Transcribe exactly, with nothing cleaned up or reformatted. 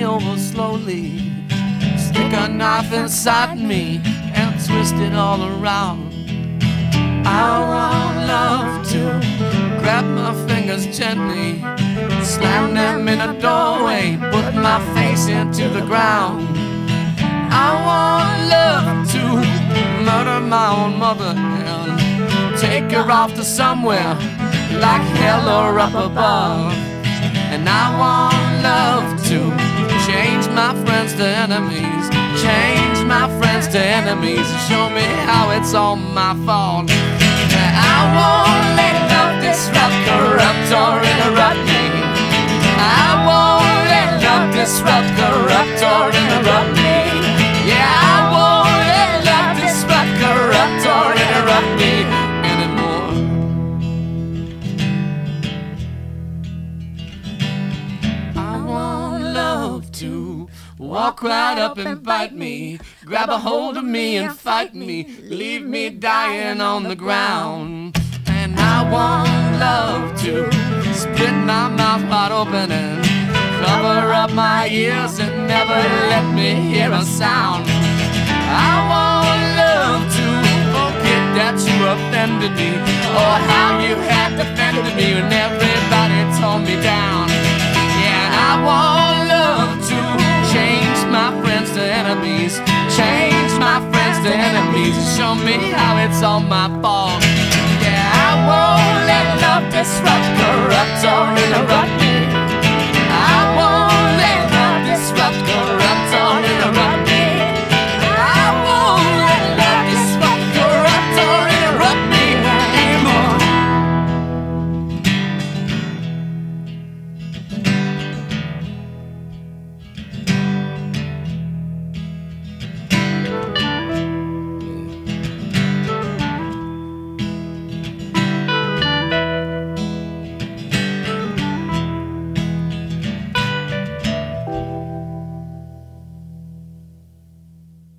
over slowly. Stick a knife inside me and twist it all around. I want love to grab my fingers gently, slam them in a doorway, put my face into the ground. I want love to murder my own mother and take her off to somewhere like hell or up above. And I want love to change my friends to enemies, change my friends to enemies, and show me how it's all my fault. I won't let love disrupt, corrupt, or interrupt me. I won't let love disrupt, corrupt, or interrupt me. Yeah, I won't let love disrupt, corrupt, or interrupt me anymore. I want love to walk right up and bite me, grab a hold of me and fight me, leave me dying on the ground. And I want love to split my mouth wide open and cover up my ears and never let me hear a sound. I want love to forget that you offended me, or how you had defended me when everybody tore me down. Yeah, I want love to change my friends to enemies, change my friends to enemies, and show me how it's all my fault. Yeah, I won't let love disrupt, corrupt, or interrupt